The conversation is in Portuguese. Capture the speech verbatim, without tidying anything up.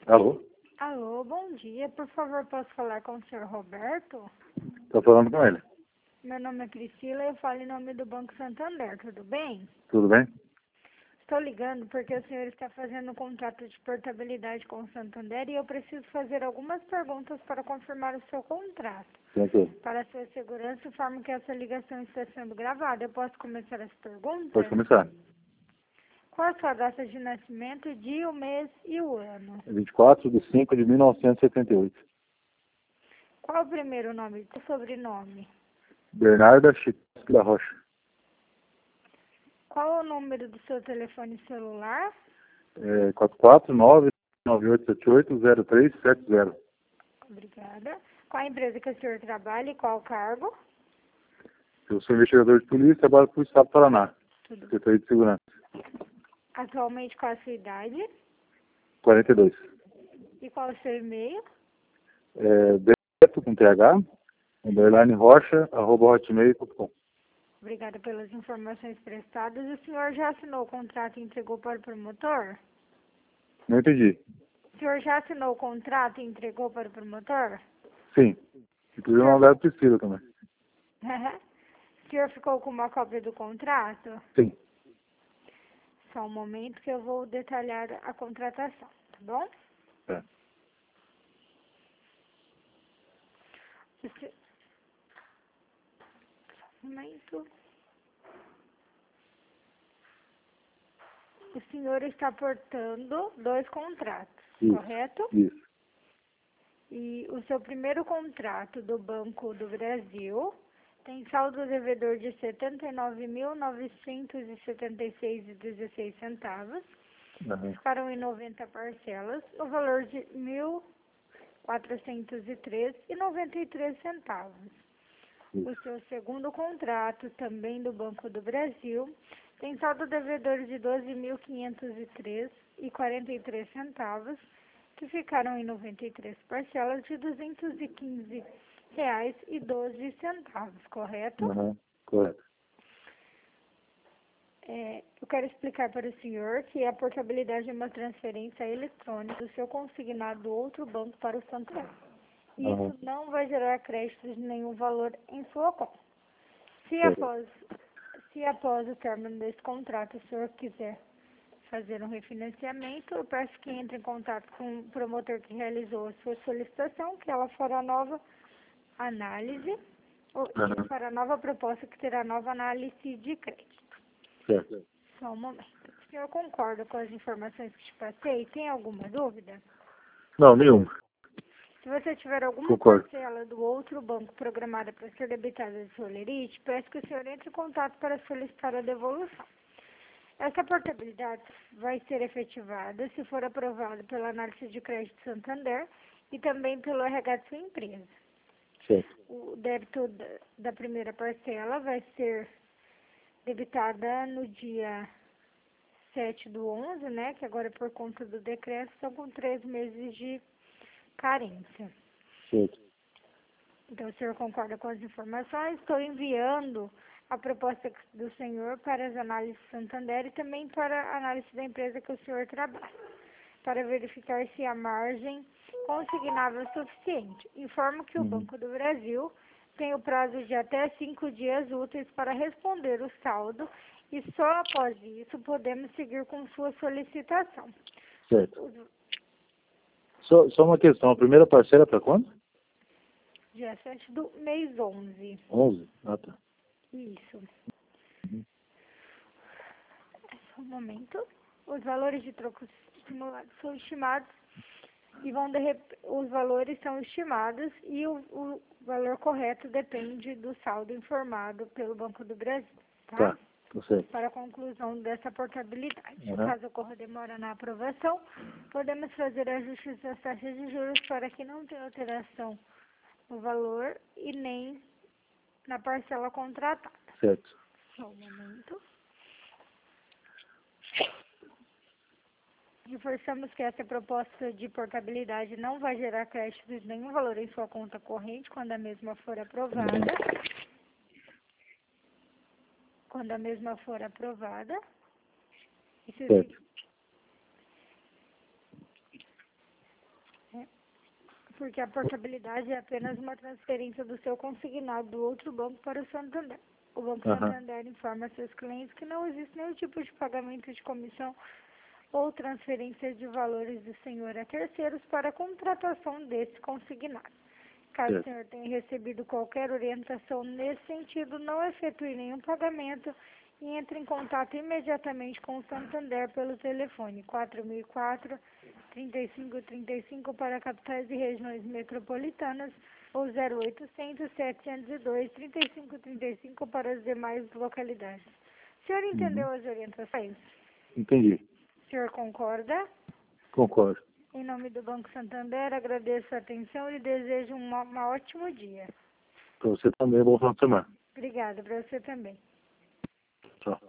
Alô? Alô, bom dia. Por favor, posso falar com o senhor Roberto? Tô falando com ele. Meu nome é Priscila e eu falo em nome do Banco Santander, tudo bem? Tudo bem? Estou ligando porque o senhor está fazendo um contrato de portabilidade com o Santander e eu preciso fazer algumas perguntas para confirmar o seu contrato. Tem aqui. Para a sua segurança, informo que essa ligação está sendo gravada. Eu posso começar as perguntas? Pode começar. Qual a sua data de nascimento, dia, o mês e o ano? vinte e quatro de cinco de mil novecentos e setenta e oito. Qual o primeiro nome e o sobrenome? Bernarda Chico da Rocha. Qual o número do seu telefone celular? É, quatro quatro nove nove oito sete oito zero três sete zero. Obrigada. Qual a empresa que o senhor trabalha e qual o cargo? Eu sou investigador de polícia e trabalho para o Estado do Paraná. Tudo. Secretaria de Segurança. Atualmente, qual a sua idade? quarenta e dois. E qual o seu e-mail? É, Beto com T H, underline rocha, arroba hotmail ponto com. Obrigada pelas informações prestadas. O senhor já assinou o contrato e entregou para o promotor? Não entendi. O senhor já assinou o contrato e entregou para o promotor? Sim. Inclusive uma mulher Priscila também. O senhor ficou com uma cópia do contrato? Sim. Só um momento que eu vou detalhar a contratação, tá bom? É. O se- Só um momento. O senhor está portando dois contratos, Isso. correto? Isso. E o seu primeiro contrato do Banco do Brasil tem saldo devedor de setenta e nove mil novecentos e setenta e seis reais e dezesseis centavos. Uhum. Ficaram em noventa parcelas, no valor de mil quatrocentos e três reais e noventa e três centavos. Isso. O seu segundo contrato, também do Banco do Brasil, tem saldo devedor de doze mil quinhentos e três reais e quarenta e três centavos, que ficaram em noventa e três parcelas de duzentos e quinze reais e doze centavos, correto? Uhum. Correto. É, eu quero explicar para o senhor que a portabilidade é uma transferência eletrônica do seu consignado do outro banco para o Santander. Isso Uhum. não vai gerar créditos de nenhum valor em sua conta. Se Certo. após, se após o término desse contrato o senhor quiser fazer um refinanciamento, eu peço que entre em contato com o promotor que realizou a sua solicitação, que ela fará nova análise, ou Uhum. fará nova proposta que terá nova análise de crédito. Certo. Só um momento. O senhor concorda com as informações que te passei? Tem alguma dúvida? Não, nenhum. Se você tiver alguma Concordo. parcela do outro banco programada para ser debitada de Solerite, peço que o senhor entre em contato para solicitar a devolução. Essa portabilidade vai ser efetivada se for aprovada pela análise de crédito Santander e também pelo R H de sua empresa. Certo. O débito da- da primeira parcela vai ser debitada no dia sete do onze, né, que agora por conta do decreto são com três meses de carência. Certo. Então, o senhor concorda com as informações? Estou enviando a proposta do senhor para as análises Santander e também para a análise da empresa que o senhor trabalha, para verificar se a margem consignável é suficiente. Informo que o Uhum. Banco do Brasil tem o prazo de até cinco dias úteis para responder o saldo e só após isso podemos seguir com sua solicitação. Certo. Os- Só, só uma questão. A primeira parcela é para quando? Dia sete do mês onze. onze. Ah, tá. Isso. Uhum. É só um momento. Os valores de trocos estimulados são estimados e vão de rep- os valores são estimados e o, o valor correto depende do saldo informado pelo Banco do Brasil, tá? Tá. Tá certo. Para a conclusão dessa portabilidade. Uhum. Caso ocorra demora na aprovação, podemos fazer ajustes das taxas de juros para que não tenha alteração no valor e nem na parcela contratada. Certo. Só um momento. Reforçamos que essa proposta de portabilidade não vai gerar créditos de nenhum valor em sua conta corrente quando a mesma for aprovada. Quando a mesma for aprovada. Isso Certo. porque a portabilidade é apenas uma transferência do seu consignado do outro banco para o Santander. O Banco Aham. Santander informa a seus clientes que não existe nenhum tipo de pagamento de comissão ou transferência de valores do senhor a terceiros para a contratação desse consignado. Caso o Certo. senhor tenha recebido qualquer orientação nesse sentido, não efetue nenhum pagamento e entre em contato imediatamente com o Santander pelo telefone quatro mil e quatro, trinta e cinco trinta e cinco para capitais e regiões metropolitanas ou zero oitocentos, setecentos e dois, trinta e cinco trinta e cinco para as demais localidades. O senhor entendeu Uhum. as orientações? Entendi. O senhor concorda? Concordo. Em nome do Banco Santander, agradeço a atenção e desejo um, um ótimo dia. Para você também, bom final de semana. Obrigada, para você também. Tchau.